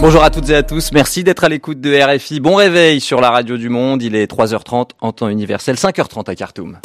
Bonjour à toutes et à tous, merci d'être à l'écoute de RFI. Bon réveil sur la radio du monde, il est 3h30 en temps universel, 5h30 à Khartoum.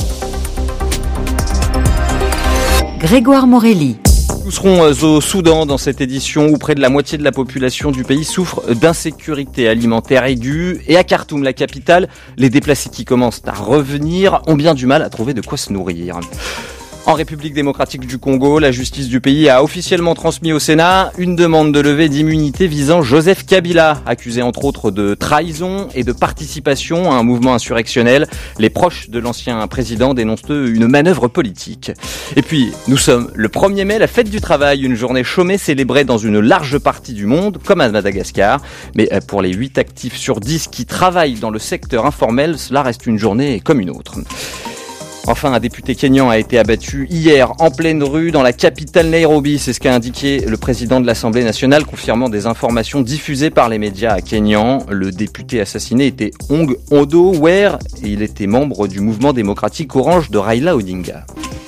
Grégoire Morelli. Nous serons au Soudan dans cette édition où près de la moitié de la population du pays souffre d'insécurité alimentaire aiguë. Et à Khartoum, la capitale, les déplacés qui commencent à revenir ont bien du mal à trouver de quoi se nourrir. En République démocratique du Congo, la justice du pays a officiellement transmis au Sénat une demande de levée d'immunité visant Joseph Kabila, accusé entre autres de trahison et de participation à un mouvement insurrectionnel. Les proches de l'ancien président dénoncent une manœuvre politique. Et puis, nous sommes le 1er mai, la fête du travail, une journée chômée célébrée dans une large partie du monde, comme à Madagascar. Mais pour les 8 actifs sur 10 qui travaillent dans le secteur informel, cela reste une journée comme une autre. Enfin, un député kényan a été abattu hier en pleine rue dans la capitale Nairobi. C'est ce qu'a indiqué le président de l'Assemblée nationale, confirmant des informations diffusées par les médias kenyans. Le député assassiné était Ong Odo Wer et il était membre du mouvement démocratique Orange de Raila Odinga.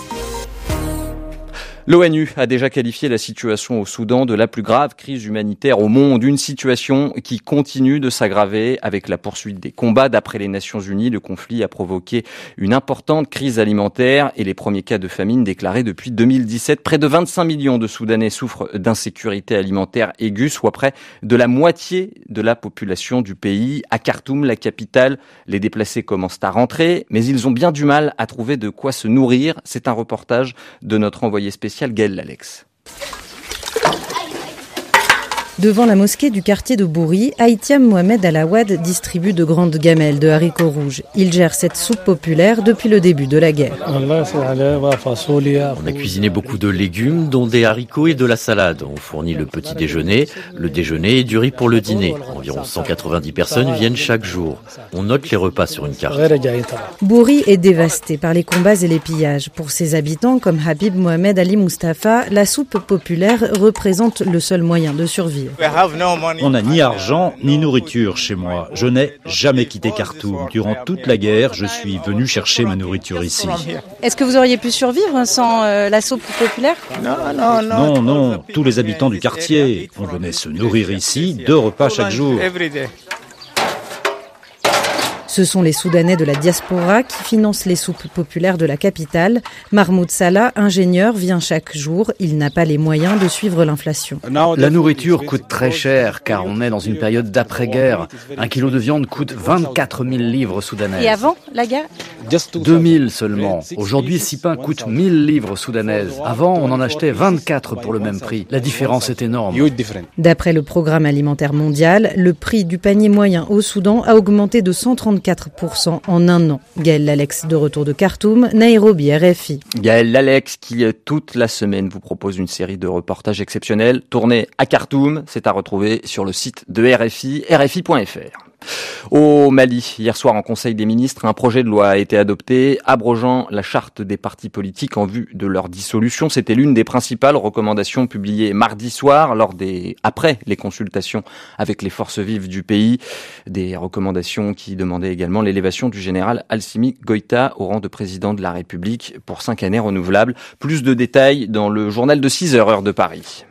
L'ONU a déjà qualifié la situation au Soudan de la plus grave crise humanitaire au monde, une situation qui continue de s'aggraver avec la poursuite des combats. D'après les Nations Unies, le conflit a provoqué une importante crise alimentaire et les premiers cas de famine déclarés depuis 2017. Près de 25 millions de Soudanais souffrent d'insécurité alimentaire aiguë, soit près de la moitié de la population du pays. À Khartoum, la capitale, les déplacés commencent à rentrer, mais ils ont bien du mal à trouver de quoi se nourrir. C'est un reportage de notre envoyé spécial Gaël Lalex. Devant la mosquée du quartier de Bouri, Haïtiam Mohamed Alawad distribue de grandes gamelles de haricots rouges. Il gère cette soupe populaire depuis le début de la guerre. On a cuisiné beaucoup de légumes, dont des haricots et de la salade. On fournit le petit déjeuner, le déjeuner et du riz pour le dîner. Environ 190 personnes viennent chaque jour. On note les repas sur une carte. Bouri est dévasté par les combats et les pillages. Pour ses habitants, comme Habib Mohamed Ali Mustafa, la soupe populaire représente le seul moyen de survivre. On n'a ni argent ni nourriture chez moi. Je n'ai jamais quitté Khartoum. Durant toute la guerre, je suis venu chercher ma nourriture ici. Est-ce que vous auriez pu survivre sans la soupe populaire ? Non. Tous les habitants du quartier, on venait se nourrir ici 2 repas chaque jour. Ce sont les Soudanais de la diaspora qui financent les soupes populaires de la capitale. Mahmoud Salah, ingénieur, vient chaque jour. Il n'a pas les moyens de suivre l'inflation. La nourriture coûte très cher car on est dans une période d'après-guerre. 1 kilo de viande coûte 24 000 livres soudanaises. Et avant la guerre ? 2000 seulement. Aujourd'hui, 6 pains coûtent 1000 livres soudanaises. Avant, on en achetait 24 pour le même prix. La différence est énorme. D'après le Programme alimentaire mondial, le prix du panier moyen au Soudan a augmenté de 134% en un an. Gaël Lalex de retour de Khartoum, Nairobi, RFI. Gaël Lalex qui toute la semaine vous propose une série de reportages exceptionnels tournés à Khartoum. C'est à retrouver sur le site de RFI, rfi.fr. Au Mali, hier soir en Conseil des ministres, un projet de loi a été adopté abrogeant la charte des partis politiques en vue de leur dissolution. C'était l'une des principales recommandations publiées mardi soir après les consultations avec les forces vives du pays. Des recommandations qui demandaient également l'élévation du général Assimi Goïta au rang de président de la République pour 5 années renouvelables. Plus de détails dans le journal de 6h, heure de Paris.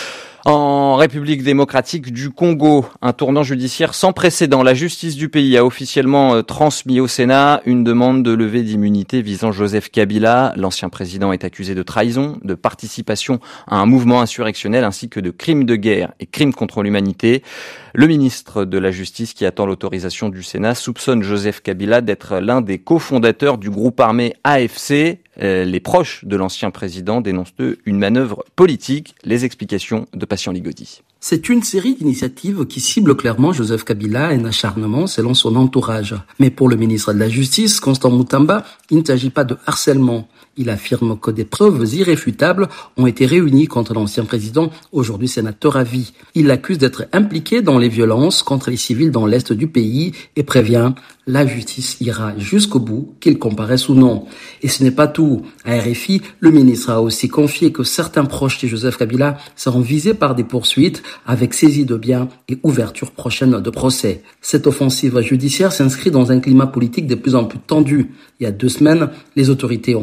En République démocratique du Congo, un tournant judiciaire sans précédent. La justice du pays a officiellement transmis au Sénat une demande de levée d'immunité visant Joseph Kabila. L'ancien président est accusé de trahison, de participation à un mouvement insurrectionnel ainsi que de crimes de guerre et crimes contre l'humanité. Le ministre de la Justice, qui attend l'autorisation du Sénat, soupçonne Joseph Kabila d'être l'un des cofondateurs du groupe armé AFC. Les proches de l'ancien président dénoncent une manœuvre politique. Les explications de Patient Ligodi. C'est une série d'initiatives qui ciblent clairement Joseph Kabila, un acharnement selon son entourage. Mais pour le ministre de la Justice, Constant Mutamba, il ne s'agit pas de harcèlement. Il affirme que des preuves irréfutables ont été réunies contre l'ancien président, aujourd'hui sénateur à vie. Il l'accuse d'être impliqué dans les violences contre les civils dans l'est du pays et prévient « la justice ira jusqu'au bout, qu'il comparaisse ou non ». Et ce n'est pas tout. À RFI, le ministre a aussi confié que certains proches de Joseph Kabila seront visés par des poursuites avec saisie de biens et ouverture prochaine de procès. Cette offensive judiciaire s'inscrit dans un climat politique de plus en plus tendu. Il y a 2 semaines, les autorités ont perquisitionné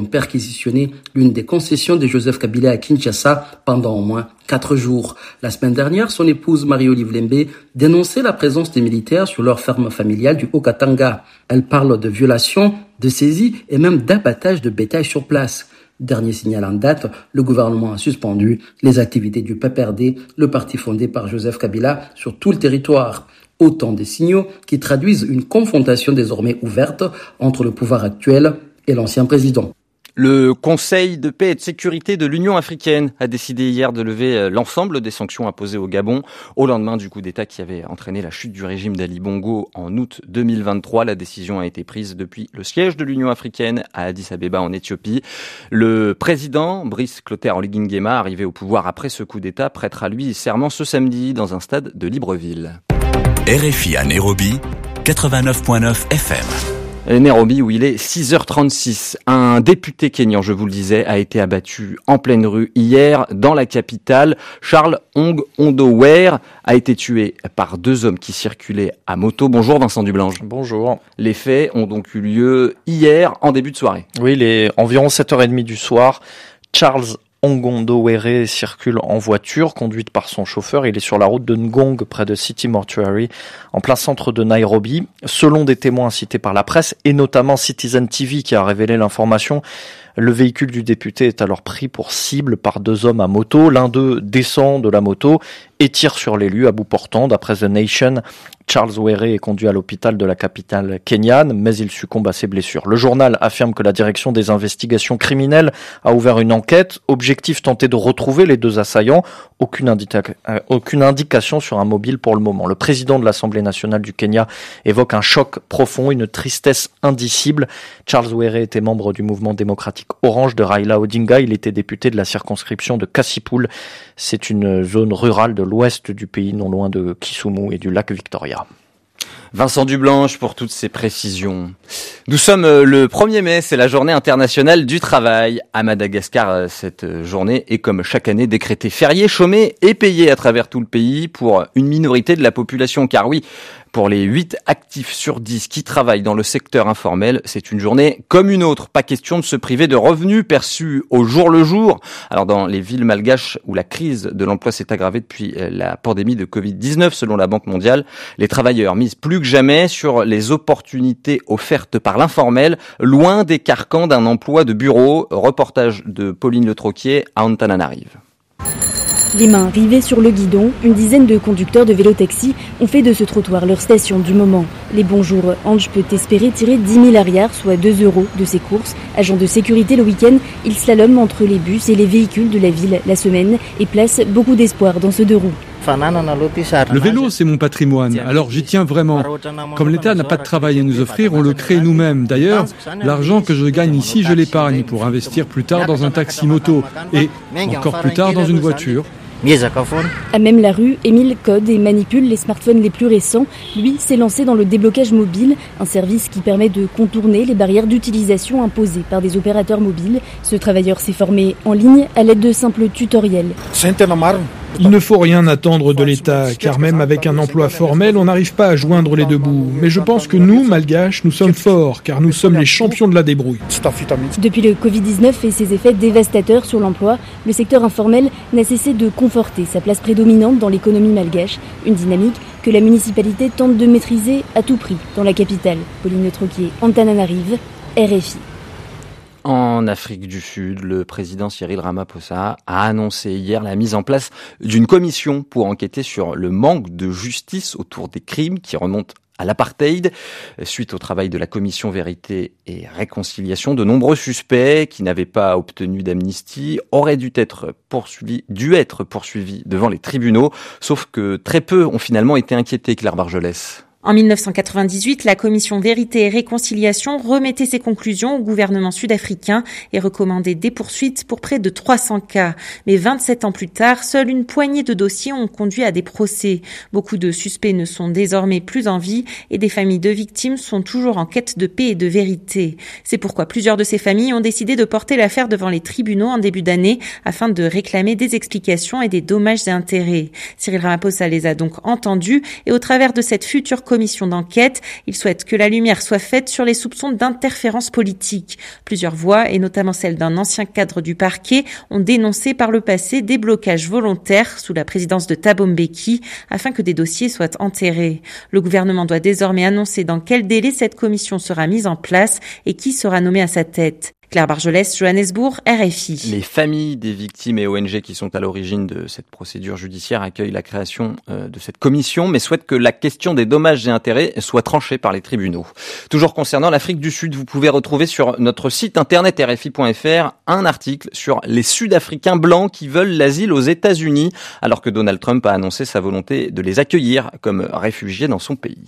réquisitionné l'une des concessions de Joseph Kabila à Kinshasa pendant au moins 4 jours. La semaine dernière, son épouse Marie-Olive Lembe dénonçait la présence des militaires sur leur ferme familiale du Haut-Katanga. Elle parle de violations, de saisies et même d'abattage de bétail sur place. Dernier signal en date, le gouvernement a suspendu les activités du PPRD, le parti fondé par Joseph Kabila, sur tout le territoire. Autant de signaux qui traduisent une confrontation désormais ouverte entre le pouvoir actuel et l'ancien président. Le Conseil de paix et de sécurité de l'Union africaine a décidé hier de lever l'ensemble des sanctions imposées au Gabon au lendemain du coup d'État qui avait entraîné la chute du régime d'Ali Bongo en août 2023. La décision a été prise depuis le siège de l'Union africaine à Addis Abeba en Éthiopie. Le président Brice Clotaire Oligui Nguema, arrivé au pouvoir après ce coup d'État, prêtera lui serment ce samedi dans un stade de Libreville. RFI à Nairobi, 89.9 FM. Nairobi où il est 6h36. Un député kényan, je vous le disais, a été abattu en pleine rue hier dans la capitale. Charles Ong Ondowere a été tué par 2 hommes qui circulaient à moto. Bonjour Vincent Dublange. Bonjour. Les faits ont donc eu lieu hier en début de soirée. Oui, il est environ 7h30 du soir. Charles Ong Ondowere circule en voiture conduite par son chauffeur. Il est sur la route de Ngong près de City Mortuary en plein centre de Nairobi. Selon des témoins cités par la presse et notamment Citizen TV qui a révélé l'information, le véhicule du député est alors pris pour cible par 2 hommes à moto. L'un d'eux descend de la moto et tire sur l'élu à bout portant. D'après The Nation, Charles Were est conduit à l'hôpital de la capitale kenyane, mais il succombe à ses blessures. Le journal affirme que la direction des investigations criminelles a ouvert une enquête. Objectif tenter de retrouver les 2 assaillants. Aucune indication sur un mobile pour le moment. Le président de l'Assemblée nationale du Kenya évoque un choc profond, une tristesse indicible. Charles Were était membre du mouvement démocratique Orange de Raila Odinga. Il était député de la circonscription de Kasipul. C'est une zone rurale de l'ouest du pays, non loin de Kisumu et du lac Victoria. Vincent Dublanche pour toutes ces précisions. Nous sommes le 1er mai, c'est la journée internationale du travail. À Madagascar, cette journée est comme chaque année décrétée fériée, chômée et payée à travers tout le pays pour une minorité de la population. Car oui, pour les 8 actifs sur 10 qui travaillent dans le secteur informel, c'est une journée comme une autre. Pas question de se priver de revenus perçus au jour le jour. Alors dans les villes malgaches où la crise de l'emploi s'est aggravée depuis la pandémie de Covid-19, selon la Banque mondiale, les travailleurs misent plus que jamais sur les opportunités offertes par l'informel, loin des carcans d'un emploi de bureau. Reportage de Pauline Le Troquier à Antananarive. Les mains rivées sur le guidon, une dizaine de conducteurs de vélo-taxi ont fait de ce trottoir leur station du moment. Les bons jours, Ange peut espérer tirer 10 000 arrières, soit 2 € de ses courses. Agent de sécurité le week-end, il slalome entre les bus et les véhicules de la ville la semaine et place beaucoup d'espoir dans ce 2 roues. Le vélo, c'est mon patrimoine, alors j'y tiens vraiment. Comme l'État n'a pas de travail à nous offrir, on le crée nous-mêmes. D'ailleurs, l'argent que je gagne ici, je l'épargne pour investir plus tard dans un taxi-moto et encore plus tard dans une voiture. À même la rue, Émile code et manipule les smartphones les plus récents. Lui s'est lancé dans le déblocage mobile, un service qui permet de contourner les barrières d'utilisation imposées par des opérateurs mobiles. Ce travailleur s'est formé en ligne à l'aide de simples tutoriels. Il ne faut rien attendre de l'État, car même avec un emploi formel, on n'arrive pas à joindre les 2 bouts. Mais je pense que nous, Malgaches, nous sommes forts, car nous sommes les champions de la débrouille. Depuis le Covid-19 et ses effets dévastateurs sur l'emploi, le secteur informel n'a cessé de conforter sa place prédominante dans l'économie malgache. Une dynamique que la municipalité tente de maîtriser à tout prix dans la capitale. Pauline Le Troquier, Antananarive, RFI. En Afrique du Sud, le président Cyril Ramaphosa a annoncé hier la mise en place d'une commission pour enquêter sur le manque de justice autour des crimes qui remontent à l'apartheid. Suite au travail de la commission Vérité et Réconciliation, de nombreux suspects qui n'avaient pas obtenu d'amnistie auraient dû être poursuivis devant les tribunaux, sauf que très peu ont finalement été inquiétés, Claire Bargelès. En 1998, la commission Vérité et Réconciliation remettait ses conclusions au gouvernement sud-africain et recommandait des poursuites pour près de 300 cas. Mais 27 ans plus tard, seule une poignée de dossiers ont conduit à des procès. Beaucoup de suspects ne sont désormais plus en vie et des familles de victimes sont toujours en quête de paix et de vérité. C'est pourquoi plusieurs de ces familles ont décidé de porter l'affaire devant les tribunaux en début d'année afin de réclamer des explications et des dommages et intérêts. Cyril Ramaphosa les a donc entendus et au travers de cette future commission d'enquête. Ils souhaitent que la lumière soit faite sur les soupçons d'interférence politique. Plusieurs voix, et notamment celle d'un ancien cadre du parquet, ont dénoncé par le passé des blocages volontaires sous la présidence de Thabo Mbeki afin que des dossiers soient enterrés. Le gouvernement doit désormais annoncer dans quel délai cette commission sera mise en place et qui sera nommé à sa tête. Claire Bargelès, Johannesburg, RFI. Les familles des victimes et ONG qui sont à l'origine de cette procédure judiciaire accueillent la création de cette commission, mais souhaitent que la question des dommages et intérêts soit tranchée par les tribunaux. Toujours concernant l'Afrique du Sud, vous pouvez retrouver sur notre site internet RFI.fr un article sur les Sud-Africains blancs qui veulent l'asile aux États-Unis, alors que Donald Trump a annoncé sa volonté de les accueillir comme réfugiés dans son pays.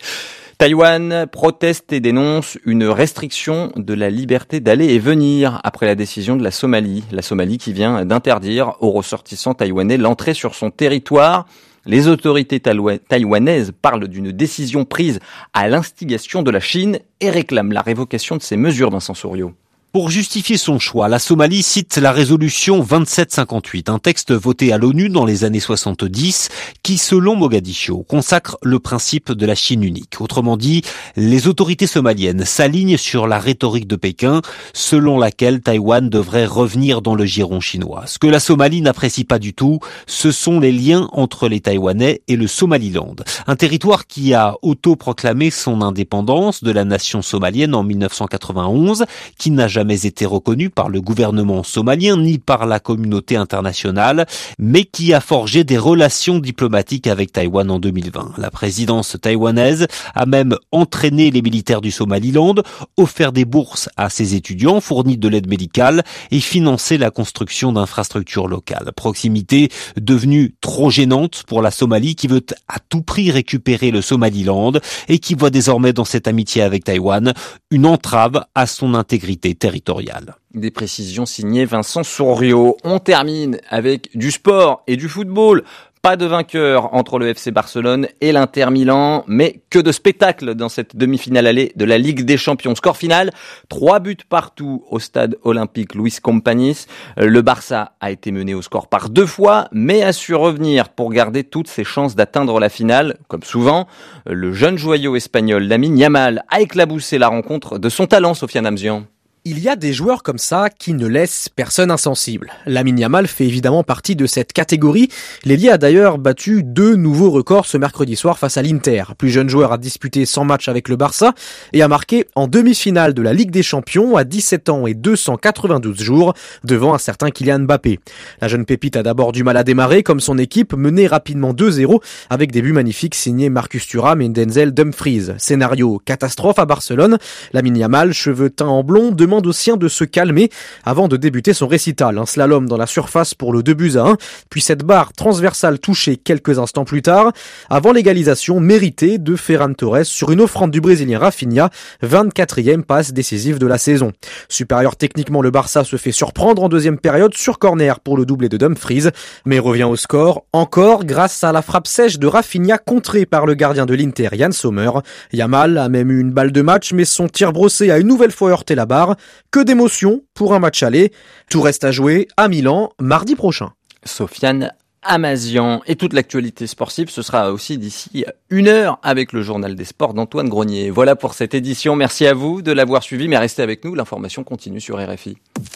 Taïwan proteste et dénonce une restriction de la liberté d'aller et venir après la décision de la Somalie. La Somalie qui vient d'interdire aux ressortissants taïwanais l'entrée sur son territoire. Les autorités taïwanaises parlent d'une décision prise à l'instigation de la Chine et réclament la révocation de ces mesures, Vincent Souriau. Pour justifier son choix, la Somalie cite la résolution 2758, un texte voté à l'ONU dans les années 70 qui, selon Mogadiscio, consacre le principe de la Chine unique. Autrement dit, les autorités somaliennes s'alignent sur la rhétorique de Pékin, selon laquelle Taïwan devrait revenir dans le giron chinois. Ce que la Somalie n'apprécie pas du tout, ce sont les liens entre les Taïwanais et le Somaliland, un territoire qui a autoproclamé son indépendance de la nation somalienne en 1991, qui n'a jamais été reconnu par le gouvernement somalien ni par la communauté internationale, mais qui a forgé des relations diplomatiques avec Taïwan en 2020. La présidence taïwanaise a même entraîné les militaires du Somaliland, offert des bourses à ses étudiants, fourni de l'aide médicale et financé la construction d'infrastructures locales. Proximité devenue trop gênante pour la Somalie qui veut à tout prix récupérer le Somaliland et qui voit désormais dans cette amitié avec Taïwan une entrave à son intégrité territoriale. Des précisions signées Vincent Souriau. On termine avec du sport et du football. Pas de vainqueur entre le FC Barcelone et l'Inter Milan, mais que de spectacle dans cette demi-finale allée de la Ligue des Champions. Score final, 3 buts partout au stade olympique Luis Companys. Le Barça a été mené au score par 2 fois, mais a su revenir pour garder toutes ses chances d'atteindre la finale. Comme souvent, le jeune joyau espagnol Lamine Yamal a éclaboussé la rencontre de son talent, Sofiane Amzian. Il y a des joueurs comme ça qui ne laissent personne insensible. Lamine Yamal fait évidemment partie de cette catégorie. L'ailier a d'ailleurs battu 2 nouveaux records ce mercredi soir face à l'Inter. Plus jeune joueur a disputé 100 matchs avec le Barça et a marqué en demi-finale de la Ligue des Champions à 17 ans et 292 jours devant un certain Kylian Mbappé. La jeune pépite a d'abord du mal à démarrer comme son équipe menée rapidement 2-0 avec des buts magnifiques signés Marcus Thuram et Denzel Dumfries. Scénario catastrophe à Barcelone. Lamine Yamal, cheveux teints en blond, demande aux siens de se calmer avant de débuter son récital. Un slalom dans la surface pour le 2-1, puis cette barre transversale touchée quelques instants plus tard, avant l'égalisation méritée de Ferran Torres sur une offrande du Brésilien Rafinha, 24e passe décisive de la saison. Supérieur techniquement, le Barça se fait surprendre en deuxième période sur corner pour le doublé de Dumfries, mais revient au score encore grâce à la frappe sèche de Rafinha contrée par le gardien de l'Inter, Yann Sommer. Yamal a même eu une balle de match, mais son tir brossé a une nouvelle fois heurté la barre. Que d'émotions pour un match aller. Tout reste à jouer à Milan mardi prochain. Sofiane Amazian. Et toute l'actualité sportive, ce sera aussi d'ici 1 heure avec le journal des sports d'Antoine Grenier. Voilà pour cette édition. Merci à vous de l'avoir suivi, mais restez avec nous. L'information continue sur RFI.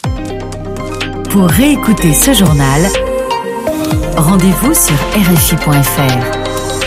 Pour réécouter ce journal, rendez-vous sur RFI.fr.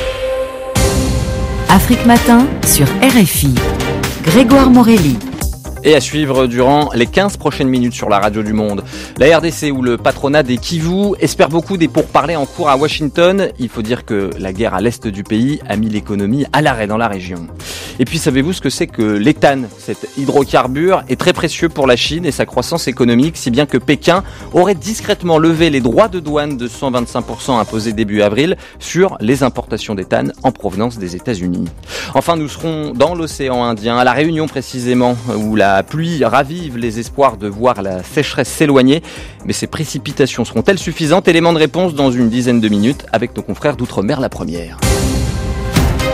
Afrique Matin sur RFI. Grégoire Morelli. Et à suivre durant les 15 prochaines minutes sur la radio du Monde. La RDC ou le patronat des Kivu espère beaucoup des pourparlers en cours à Washington. Il faut dire que la guerre à l'est du pays a mis l'économie à l'arrêt dans la région. Et puis savez-vous ce que c'est que l'éthane? Cet hydrocarbure est très précieux pour la Chine et sa croissance économique, si bien que Pékin aurait discrètement levé les droits de douane de 125% imposés début avril sur les importations d'éthane en provenance des États-Unis. Enfin, nous serons dans l'océan Indien, à La Réunion précisément, où la pluie ravive les espoirs de voir la sécheresse s'éloigner. Mais ces précipitations seront-elles suffisantes? Élément de réponse dans une dizaine de minutes avec nos confrères d'Outre-mer la première.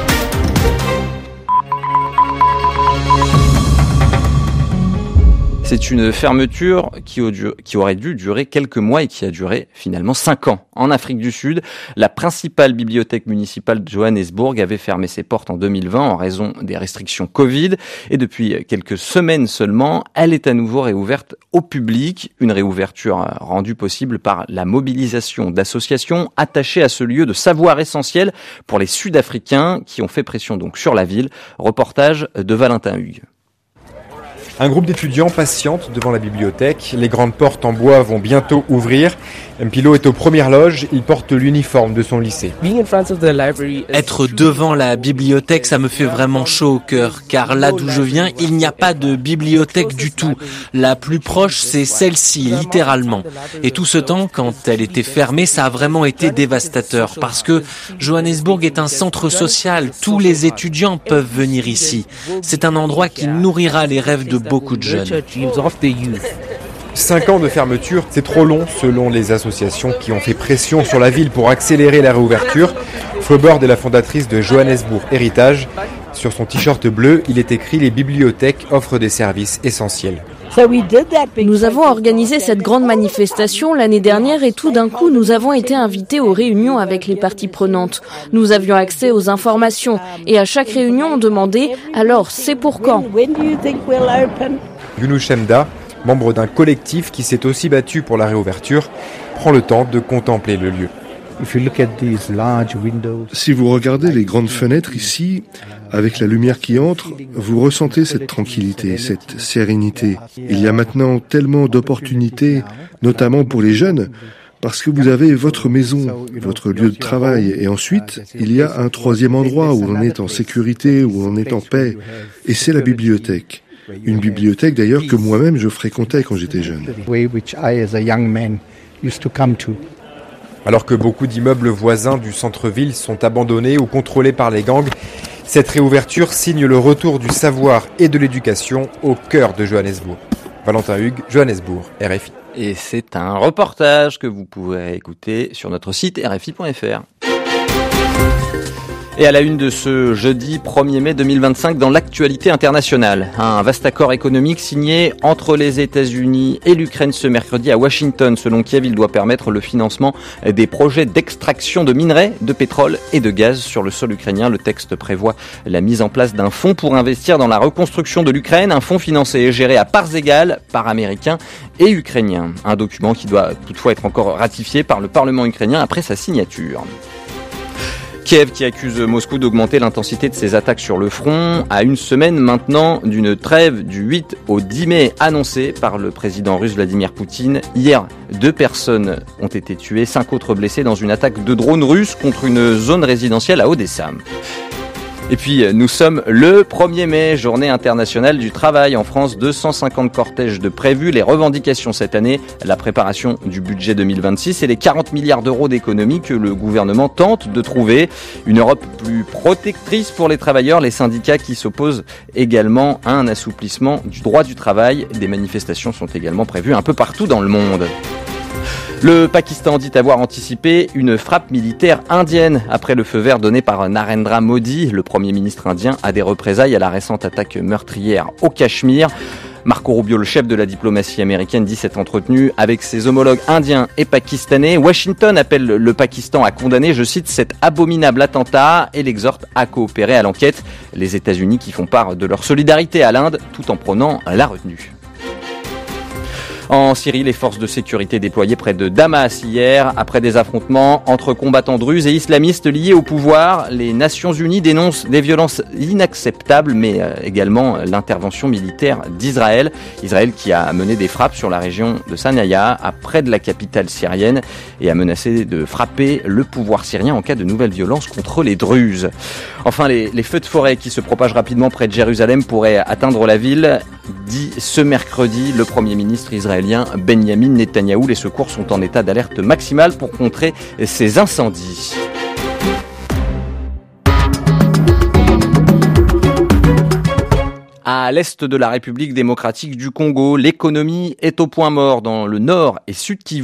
C'est C'est une fermeture qui aurait dû durer quelques mois et qui a duré finalement 5 ans. En Afrique du Sud, la principale bibliothèque municipale de Johannesburg avait fermé ses portes en 2020 en raison des restrictions Covid. Et depuis quelques semaines seulement, elle est à nouveau réouverte au public. Une réouverture rendue possible par la mobilisation d'associations attachées à ce lieu de savoir essentiel pour les Sud-Africains qui ont fait pression donc sur la ville. Reportage de Valentin Hugues. Un groupe d'étudiants patiente devant la bibliothèque. Les grandes portes en bois vont bientôt ouvrir. Mpilo est aux premières loges. Il porte l'uniforme de son lycée. Être devant la bibliothèque, ça me fait vraiment chaud au cœur. Car là d'où je viens, il n'y a pas de bibliothèque du tout. La plus proche, c'est celle-ci, littéralement. Et tout ce temps, quand elle était fermée, ça a vraiment été dévastateur. Parce que Johannesburg est un centre social. Tous les étudiants peuvent venir ici. C'est un endroit qui nourrira les rêves de beaucoup de jeunes. 5 ans de fermeture, c'est trop long selon les associations qui ont fait pression sur la ville pour accélérer la réouverture. Froberg est la fondatrice de Johannesburg Héritage. Sur son t-shirt bleu, il est écrit « Les bibliothèques offrent des services essentiels ». Nous avons organisé cette grande manifestation l'année dernière et tout d'un coup, nous avons été invités aux réunions avec les parties prenantes. Nous avions accès aux informations et à chaque réunion, on demandait « Alors, c'est pour quand ?» Yunus Shemda, membre d'un collectif qui s'est aussi battu pour la réouverture, prend le temps de contempler le lieu. Si vous regardez les grandes fenêtres ici, avec la lumière qui entre, vous ressentez cette tranquillité, cette sérénité. Il y a maintenant tellement d'opportunités, notamment pour les jeunes, parce que vous avez votre maison, votre lieu de travail, et ensuite, il y a un troisième endroit où on est en sécurité, où on est en paix, et c'est la bibliothèque. Une bibliothèque d'ailleurs que moi-même je fréquentais quand j'étais jeune. Alors que beaucoup d'immeubles voisins du centre-ville sont abandonnés ou contrôlés par les gangs, cette réouverture signe le retour du savoir et de l'éducation au cœur de Johannesburg. Valentin Hugues, Johannesburg, RFI. Et c'est un reportage que vous pouvez écouter sur notre site rfi.fr. Et à la une de ce jeudi 1er mai 2025 dans l'actualité internationale, un vaste accord économique signé entre les États-Unis et l'Ukraine ce mercredi à Washington. Selon Kiev, il doit permettre le financement des projets d'extraction de minerais, de pétrole et de gaz sur le sol ukrainien. Le texte prévoit la mise en place d'un fonds pour investir dans la reconstruction de l'Ukraine, un fonds financé et géré à parts égales par Américains et Ukrainiens. Un document qui doit toutefois être encore ratifié par le Parlement ukrainien après sa signature. Kiev qui accuse Moscou d'augmenter l'intensité de ses attaques sur le front à une semaine maintenant d'une trêve du 8 au 10 mai annoncée par le président russe Vladimir Poutine. Hier, 2 personnes ont été tuées, 5 autres blessées dans une attaque de drone russe contre une zone résidentielle à Odessa. Et puis, nous sommes le 1er mai, journée internationale du travail. En France, 250 cortèges de prévus. Les revendications cette année, la préparation du budget 2026 et les 40 milliards d'euros d'économies que le gouvernement tente de trouver. Une Europe plus protectrice pour les travailleurs. Les syndicats qui s'opposent également à un assouplissement du droit du travail. Des manifestations sont également prévues un peu partout dans le monde. Le Pakistan dit avoir anticipé une frappe militaire indienne après le feu vert donné par Narendra Modi, le Premier ministre indien, à des représailles à la récente attaque meurtrière au Cachemire. Marco Rubio, le chef de la diplomatie américaine, dit s'être entretenu avec ses homologues indiens et pakistanais. Washington appelle le Pakistan à condamner, je cite, cet abominable attentat et l'exhorte à coopérer à l'enquête. Les États-Unis qui font part de leur solidarité à l'Inde tout en prônant la retenue. En Syrie, les forces de sécurité déployées près de Damas hier, après des affrontements entre combattants druzes et islamistes liés au pouvoir. Les Nations Unies dénoncent des violences inacceptables, mais également l'intervention militaire d'Israël. Israël qui a mené des frappes sur la région de Sanaya, près de la capitale syrienne, et a menacé de frapper le pouvoir syrien en cas de nouvelles violences contre les Druzes. Enfin, les feux de forêt qui se propagent rapidement près de Jérusalem pourraient atteindre la ville, dit ce mercredi le Premier ministre israélien Benjamin Netanyahou. Les secours sont en état d'alerte maximale pour contrer ces incendies. À l'est de la République démocratique du Congo, l'économie est au point mort dans le nord et sud Kivu.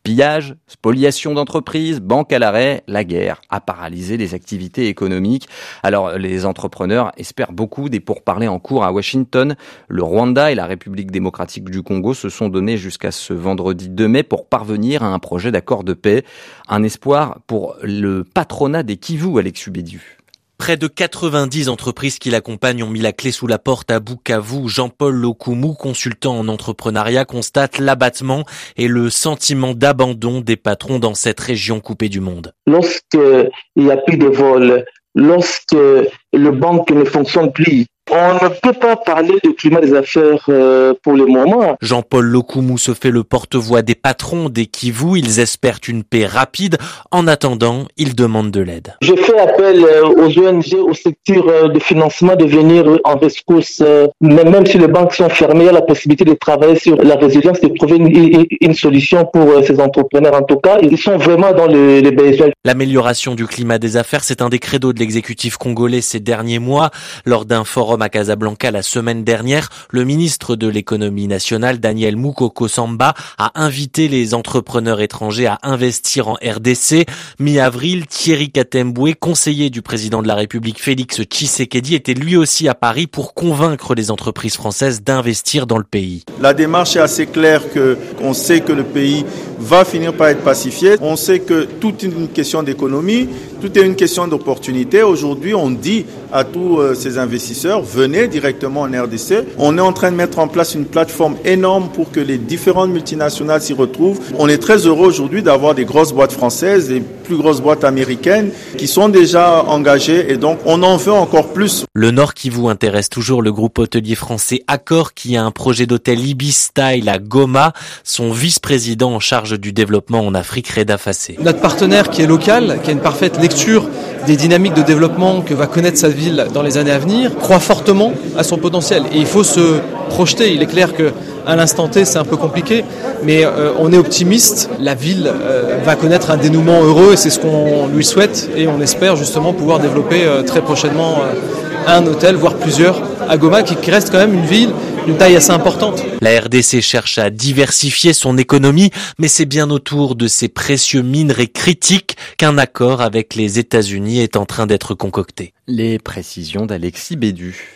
Pillage, spoliation d'entreprises, banques à l'arrêt, la guerre a paralysé les activités économiques. Alors les entrepreneurs espèrent beaucoup des pourparlers en cours à Washington. Le Rwanda et la République démocratique du Congo se sont donnés jusqu'à ce vendredi 2 mai pour parvenir à un projet d'accord de paix. Un espoir pour le patronat des Kivu, Alex Ubédiu. Près de 90 entreprises qui l'accompagnent ont mis la clé sous la porte à Bukavu. Jean-Paul Lokumu, consultant en entrepreneuriat, constate l'abattement et le sentiment d'abandon des patrons dans cette région coupée du monde. Lorsqu'il n'y a plus de vols, lorsque le banque ne fonctionne plus, on ne peut pas parler de climat des affaires pour le moment. Jean-Paul Lokumu se fait le porte-voix des patrons des Kivu. Ils espèrent une paix rapide. En attendant, ils demandent de l'aide. Je fais appel aux ONG, aux structures de financement de venir en rescousse. Même si les banques sont fermées, il y a la possibilité de travailler sur la résilience, de trouver une solution pour ces entrepreneurs. En tout cas, ils sont vraiment dans les besoins. L'amélioration du climat des affaires, c'est un des credos de l'exécutif congolais ces derniers mois. Lors d'un forum à Casablanca la semaine dernière, le ministre de l'économie nationale, Daniel Mukoko Samba, a invité les entrepreneurs étrangers à investir en RDC. Mi-avril, Thierry Katemboué, conseiller du président de la République Félix Tshisekedi, était lui aussi à Paris pour convaincre les entreprises françaises d'investir dans le pays. La démarche est assez claire qu'on sait que le pays va finir par être pacifié. On sait que tout est une question d'économie, tout est une question d'opportunité. Aujourd'hui, on dit à tous ces investisseurs, venez directement en RDC. On est en train de mettre en place une plateforme énorme pour que les différentes multinationales s'y retrouvent. On est très heureux aujourd'hui d'avoir des grosses boîtes françaises, des plus grosses boîtes américaines qui sont déjà engagées et donc on en veut encore plus. Le Nord Kivu intéresse toujours le groupe hôtelier français Accor qui a un projet d'hôtel Ibis Style à Goma. Son vice-président en charge du développement en Afrique, Reda Fassé. Notre partenaire qui est local, qui a une parfaite lecture des dynamiques de développement que va connaître sa ville dans les années à venir, croit fortement à son potentiel. Et il faut se projeter. Il est clair que à l'instant T, c'est un peu compliqué, mais on est optimiste. La ville va connaître un dénouement heureux et c'est ce qu'on lui souhaite. Et on espère justement pouvoir développer très prochainement un hôtel, voire plusieurs, à Goma, qui reste quand même une ville d'une taille assez importante. La RDC cherche à diversifier son économie, mais c'est bien autour de ces précieux minerais critiques qu'un accord avec les États-Unis est en train d'être concocté. Les précisions d'Alexis Bédu.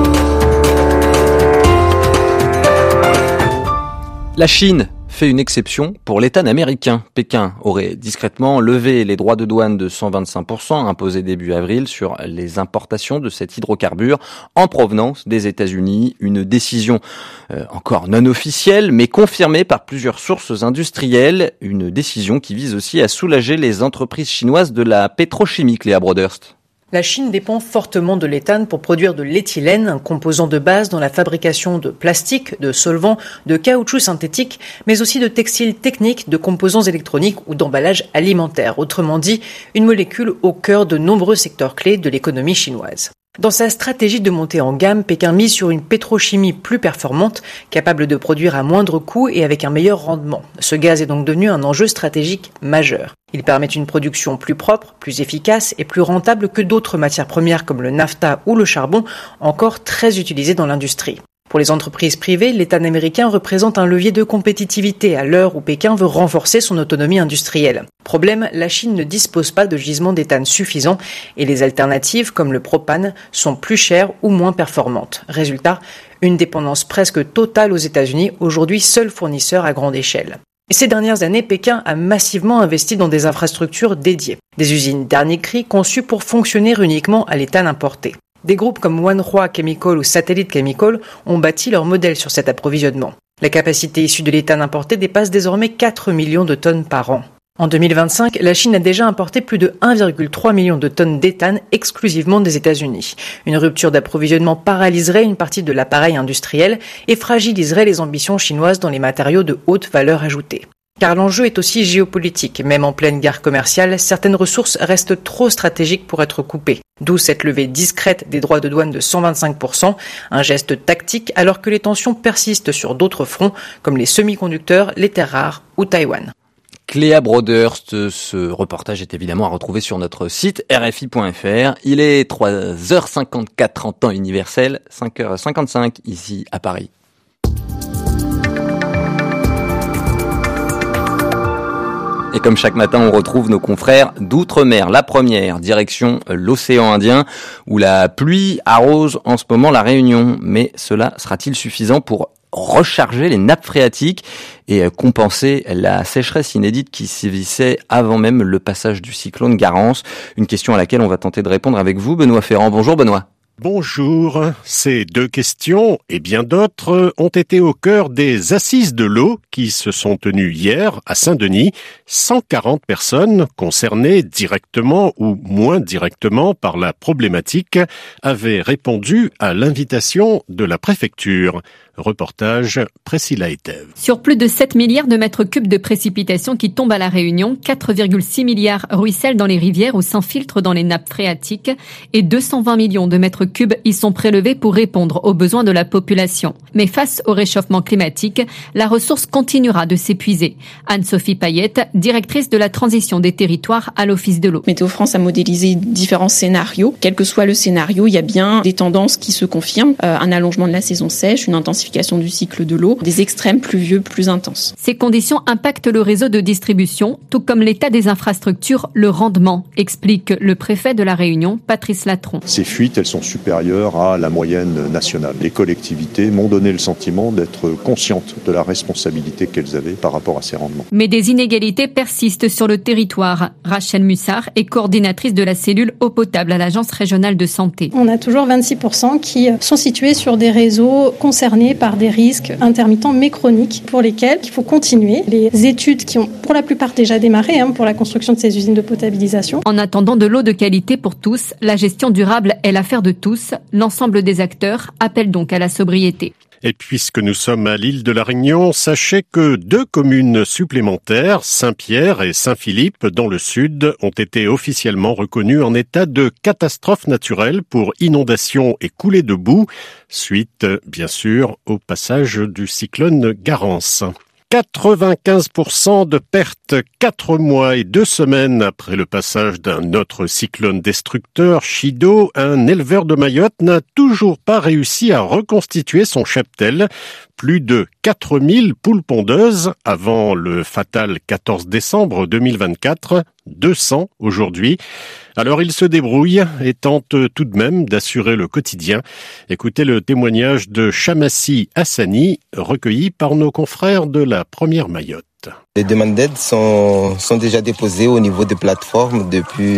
La Chine fait une exception pour l'État américain. Pékin aurait discrètement levé les droits de douane de 125% imposés début avril sur les importations de cet hydrocarbure en provenance des États-Unis. Une décision encore non officielle, mais confirmée par plusieurs sources industrielles. Une décision qui vise aussi à soulager les entreprises chinoises de la pétrochimie, Léa Broderst. La Chine dépend fortement de l'éthane pour produire de l'éthylène, un composant de base dans la fabrication de plastique, de solvants, de caoutchouc synthétique, mais aussi de textiles techniques, de composants électroniques ou d'emballages alimentaires. Autrement dit, une molécule au cœur de nombreux secteurs clés de l'économie chinoise. Dans sa stratégie de montée en gamme, Pékin mise sur une pétrochimie plus performante, capable de produire à moindre coût et avec un meilleur rendement. Ce gaz est donc devenu un enjeu stratégique majeur. Il permet une production plus propre, plus efficace et plus rentable que d'autres matières premières comme le naphta ou le charbon, encore très utilisés dans l'industrie. Pour les entreprises privées, l'éthane américain représente un levier de compétitivité à l'heure où Pékin veut renforcer son autonomie industrielle. Problème, la Chine ne dispose pas de gisements d'éthane suffisants et les alternatives, comme le propane, sont plus chères ou moins performantes. Résultat, une dépendance presque totale aux États-Unis, aujourd'hui seul fournisseur à grande échelle. Et ces dernières années, Pékin a massivement investi dans des infrastructures dédiées. Des usines dernier cri conçues pour fonctionner uniquement à l'éthane importé. Des groupes comme Wanhua Chemical ou Satellite Chemical ont bâti leur modèle sur cet approvisionnement. La capacité issue de l'éthane importé dépasse désormais 4 millions de tonnes par an. En 2025, la Chine a déjà importé plus de 1,3 million de tonnes d'éthane exclusivement des États-Unis. Une rupture d'approvisionnement paralyserait une partie de l'appareil industriel et fragiliserait les ambitions chinoises dans les matériaux de haute valeur ajoutée. Car l'enjeu est aussi géopolitique. Même en pleine guerre commerciale, certaines ressources restent trop stratégiques pour être coupées. D'où cette levée discrète des droits de douane de 125%, un geste tactique alors que les tensions persistent sur d'autres fronts, comme les semi-conducteurs, les terres rares ou Taïwan. Léa Broderst, ce reportage est évidemment à retrouver sur notre site rfi.fr. Il est 3h54 en temps universel, 5h55 ici à Paris. Et comme chaque matin, on retrouve nos confrères d'outre-mer. La première, direction l'océan Indien, où la pluie arrose en ce moment la Réunion. Mais cela sera-t-il suffisant pour recharger les nappes phréatiques et compenser la sécheresse inédite qui sévissait avant même le passage du cyclone Garance? Une question à laquelle on va tenter de répondre avec vous, Benoît Ferrand. Bonjour Benoît. Bonjour. Ces deux questions et bien d'autres ont été au cœur des assises de l'eau qui se sont tenues hier à Saint-Denis. 140 personnes concernées directement ou moins directement par la problématique avaient répondu à l'invitation de la préfecture. Reportage Priscilla Etève. Sur plus de 7 milliards de mètres cubes de précipitations qui tombent à La Réunion, 4,6 milliards ruissellent dans les rivières ou s'infiltrent dans les nappes phréatiques et 220 millions de mètres cubes y sont prélevés pour répondre aux besoins de la population. Mais face au réchauffement climatique, la ressource continuera de s'épuiser. Anne-Sophie Payette, directrice de la transition des territoires à l'Office de l'eau. Météo France a modélisé différents scénarios. Quel que soit le scénario, il y a bien des tendances qui se confirment. Un allongement de la saison sèche, une intensification du cycle de l'eau, des extrêmes pluvieux plus intenses. Ces conditions impactent le réseau de distribution, tout comme l'état des infrastructures, le rendement, explique le préfet de La Réunion, Patrice Latron. Ces fuites, elles sont supérieures à la moyenne nationale. Les collectivités m'ont donné le sentiment d'être conscientes de la responsabilité qu'elles avaient par rapport à ces rendements. Mais des inégalités persistent sur le territoire. Rachel Mussard est coordinatrice de la cellule eau potable à l'Agence régionale de santé. On a toujours 26% qui sont situés sur des réseaux concernés par des risques intermittents mais chroniques pour lesquels il faut continuer. Les études qui ont pour la plupart déjà démarré pour la construction de ces usines de potabilisation. En attendant de l'eau de qualité pour tous, la gestion durable est l'affaire de tous. L'ensemble des acteurs appellent donc à la sobriété. Et puisque nous sommes à l'île de la Réunion, sachez que 2 communes supplémentaires, Saint-Pierre et Saint-Philippe, dans le sud, ont été officiellement reconnues en état de catastrophe naturelle pour inondation et coulée de boue, suite, bien sûr, au passage du cyclone Garance. 95% de pertes 4 mois et 2 semaines après le passage d'un autre cyclone destructeur, Chido, un éleveur de Mayotte n'a toujours pas réussi à reconstituer son cheptel. Plus de 4000 poules pondeuses avant le fatal 14 décembre 2024, 200 aujourd'hui. Alors il se débrouille et tente tout de même d'assurer le quotidien. Écoutez le témoignage de Chamassi Hassani, recueilli par nos confrères de la Première Mayotte. Les demandes d'aide sont déjà déposées au niveau des plateformes depuis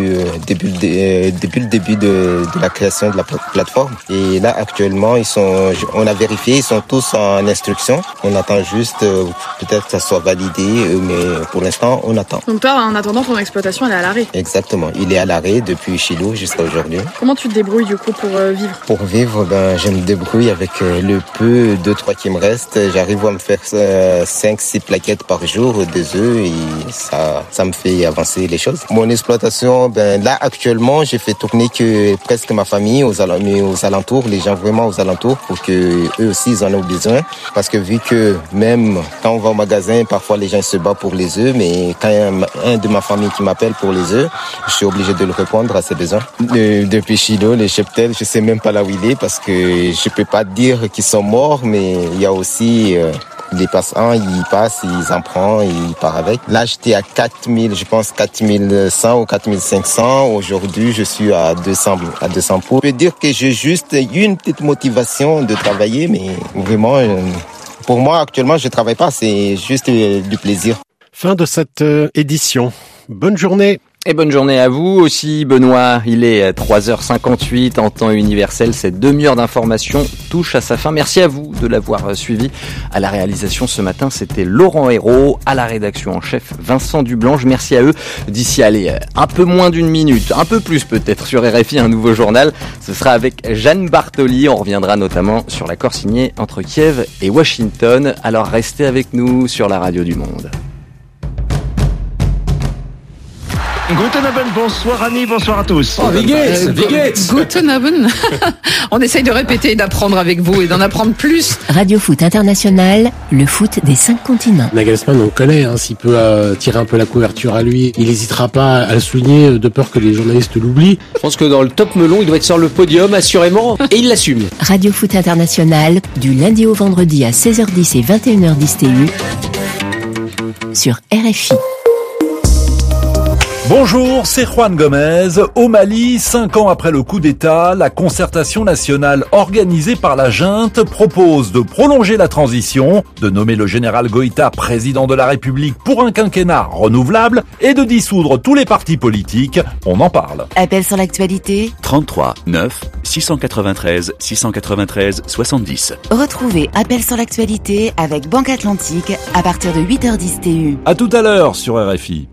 le début de la création de la plateforme. Et là, actuellement, on a vérifié, ils sont tous en instruction. On attend juste peut-être que ça soit validé, mais pour l'instant, on attend. Donc toi, en attendant, ton exploitation, elle est à l'arrêt? Exactement. Il est à l'arrêt depuis Chilo jusqu'à aujourd'hui. Comment tu te débrouilles du coup pour vivre? Pour vivre, je me débrouille avec le peu, 2-3 qui me reste. J'arrive à me faire 5-6 plaquettes par jour, 2 œufs, et ça me fait avancer les choses. Mon exploitation, là actuellement, j'ai fait tourner que presque ma famille aux alentours, les gens vraiment aux alentours, pour que eux aussi ils en aient besoin. Parce que vu que même quand on va au magasin, parfois les gens se battent pour les œufs, mais quand il y a un de ma famille qui m'appelle pour les œufs, je suis obligé de le répondre à ses besoins. Depuis Chilo, les cheptels, je sais même pas là où il est, parce que je peux pas dire qu'ils sont morts, mais il y a aussi les passants, ils passent, ils en prennent, ils partent avec. Là, j'étais à 4000, je pense 4100 ou 4500. Aujourd'hui, je suis à 200 poules. Je peux dire que j'ai juste une petite motivation de travailler, mais vraiment, pour moi, actuellement, je travaille pas, c'est juste du plaisir. Fin de cette édition. Bonne journée. Et bonne journée à vous aussi, Benoît. Il est 3h58 en temps universel. Cette demi-heure d'information touche à sa fin. Merci à vous de l'avoir suivi. À la réalisation ce matin, c'était Laurent Hérault. À la rédaction en chef, Vincent Dublanche. Merci à eux. D'ici, un peu moins d'une minute, un peu plus peut-être, sur RFI, un nouveau journal. Ce sera avec Jeanne Bartoli. On reviendra notamment sur l'accord signé entre Kiev et Washington. Alors restez avec nous sur la radio du Monde. Guten Abend, bonsoir Annie, bonsoir à tous. Oh, wie geht's? Guten Abend. On essaye de répéter et d'apprendre avec vous et d'en apprendre plus. Radio Foot International, le foot des 5 continents. Nagelsmann, on le connaît, s'il peut tirer un peu la couverture à lui, il n'hésitera pas à le souligner de peur que les journalistes l'oublient. Je pense que dans le top melon, il doit être sur le podium, assurément, et il l'assume. Radio Foot International, du lundi au vendredi à 16h10 et 21h10 TU, sur RFI. Bonjour, c'est Juan Gomez. Au Mali, 5 ans après le coup d'État, la concertation nationale organisée par la junte propose de prolonger la transition, de nommer le général Goïta président de la République pour un quinquennat renouvelable et de dissoudre tous les partis politiques. On en parle. Appel sur l'actualité 33 9 693 693 70. Retrouvez Appel sur l'actualité avec Banque Atlantique à partir de 8h10 TU. À tout à l'heure sur RFI.